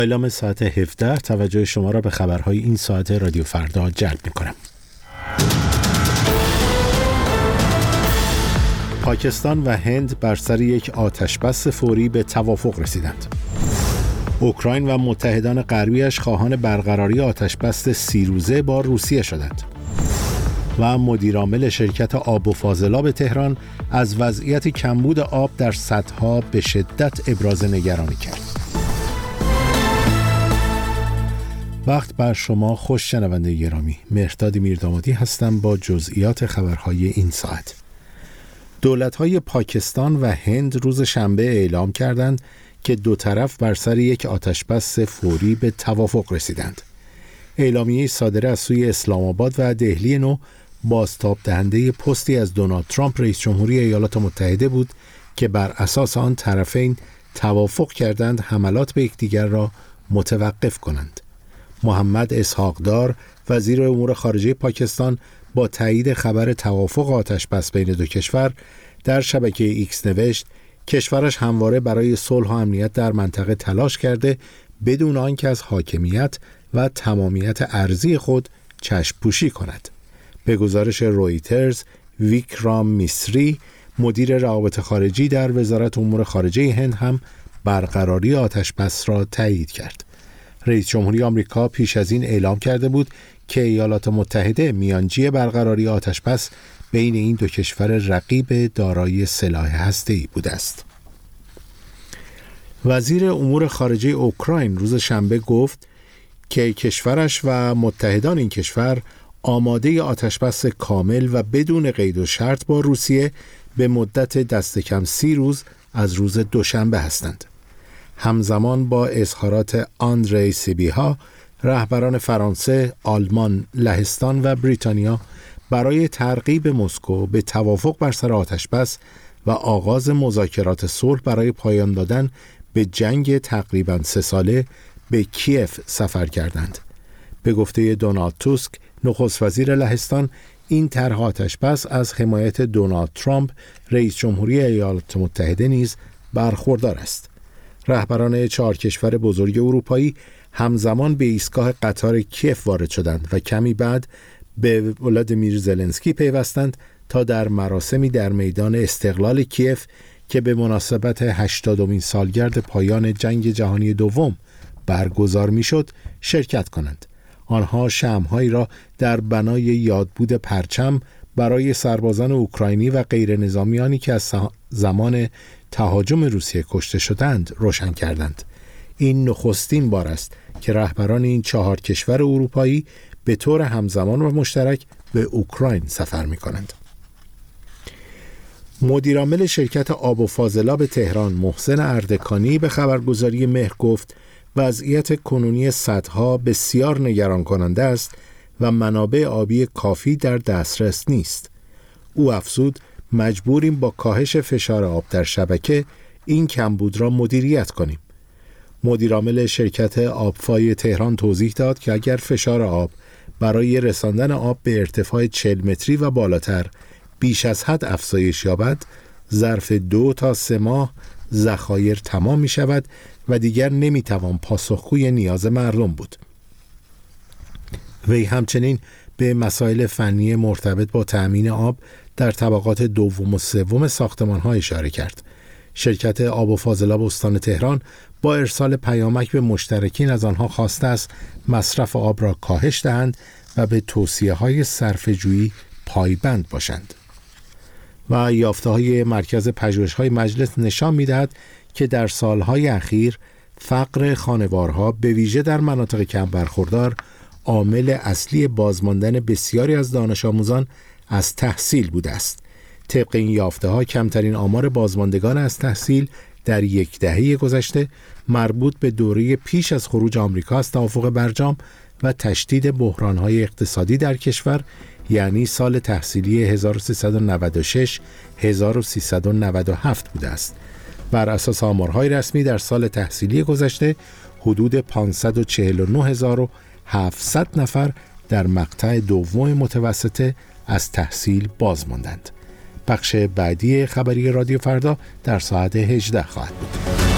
اعلام ساعت 17 توجه شما را به خبرهای این ساعت رادیو فردا جلب می‌کنم. پاکستان و هند بر سر یک آتشبس فوری به توافق رسیدند. اوکراین و متحدان غربیش خواهان برقراری آتشبس 30 روزه با روسیه شدند. و مدیرعامل شرکت آب و فاضلاب تهران از وضعیت کمبود آب در سدها به شدت ابراز نگرانی کرد. وقت بر شما خوش شنونده گرامی. مهرداد میردامادی هستم با جزئیات خبرهای این ساعت. دولت‌های پاکستان و هند روز شنبه اعلام کردند که دو طرف بر سر یک آتشبس فوری به توافق رسیدند. اعلامیه صادره از سوی اسلام آباد و دهلی نو بازتاب دهنده پستی از دونالد ترامپ رئیس جمهوری ایالات متحده بود که بر اساس آن طرفین توافق کردند حملات به یکدیگر را متوقف کنند. محمد اسحاقدار وزیر امور خارجه پاکستان با تایید خبر توافق آتشبس بین دو کشور در شبکه ایکس نوشت کشورش همواره برای صلح و امنیت در منطقه تلاش کرده بدون آنکه از حاکمیت و تمامیت ارضی خود چشم پوشی کند. به گزارش رویترز، ویکرام میسری مدیر روابط خارجی در وزارت امور خارجه هند هم برقراری آتشبس را تایید کرد. رئیس جمهوری آمریکا پیش از این اعلام کرده بود که ایالات متحده میانجی برقراری آتشبس بین این دو کشور رقیب دارای سلاح هسته‌ای بوده است. وزیر امور خارجه اوکراین روز شنبه گفت که کشورش و متحدان این کشور آماده آتشبس کامل و بدون قید و شرط با روسیه به مدت دست کم 30 روز از روز دوشنبه هستند. همزمان با اظهارات آندری سیبیها، رهبران فرانسه، آلمان، لهستان و بریتانیا برای ترغیب مسکو به توافق بر سر آتشبس و آغاز مذاکرات صلح برای پایان دادن به جنگ تقریباً 3 ساله به کیف سفر کردند. به گفته دونالد توسک، نخست وزیر لهستان، این طرح آتشبس از حمایت دونالد ترامپ رئیس جمهوری ایالات متحده نیز برخوردار است. رهبران 4 کشور بزرگ اروپایی همزمان به ایستگاه قطار کیف وارد شدند و کمی بعد به ولادیمیر زلنسکی پیوستند تا در مراسمی در میدان استقلال کیف که به مناسبت 80مین سالگرد پایان جنگ جهانی دوم برگزار میشد شرکت کنند. آنها شمع‌هایی را در بنای یادبود پرچم برای سربازان اوکراینی و غیر نظامیانی که از زمان تهاجم روسیه کشته شدند روشن کردند. این نخستین بار است که رهبران این 4 کشور اروپایی به طور همزمان و مشترک به اوکراین سفر می‌کنند. مدیرعامل شرکت آب و فاضلاب تهران محسن اردکانی به خبرگزاری مهر گفت وضعیت کنونی سدها بسیار نگران کننده است و منابع آبی کافی در دسترس نیست. او افزود مجبوریم با کاهش فشار آب در شبکه این کمبود را مدیریت کنیم. مدیرعامل شرکت آبفای تهران توضیح داد که اگر فشار آب برای رساندن آب به ارتفاع 40 متری و بالاتر بیش از حد افزایش یابد، ظرف 2 تا 3 ماه ذخایر تمام می شود و دیگر نمی توان پاسخگوی نیاز مردم بود. وی همچنین به مسائل فنی مرتبط با تأمین آب در طبقات 2 و 3 ساختمان‌ها اشاره کرد. شرکت آب و فاضلاب استان تهران با ارسال پیامک به مشترکین از آنها خواسته است مصرف آب را کاهش دهند و به توصیه‌های صرفه‌جویی پایبند باشند. و یافته‌های مرکز پژوهش‌های مجلس نشان می‌دهد که در سالهای اخیر فقر خانوارها به ویژه در مناطق کم برخوردار عامل اصلی بازماندن بسیاری از دانش آموزان از تحصیل بوده است. طبق این یافته‌ها کمترین آمار بازماندگان از تحصیل در 10 دهه گذشته مربوط به دوره پیش از خروج آمریکا از توافق برجام و تشدید بحران‌های اقتصادی در کشور، یعنی سال تحصیلی 1396-1397 بوده است. بر اساس آمارهای رسمی در سال تحصیلی گذشته حدود 549700 نفر در مقطع دوم متوسطه از تحصیل باز ماندند. بخش بعدی خبری رادیو فردا در ساعت 18 خواهد بود.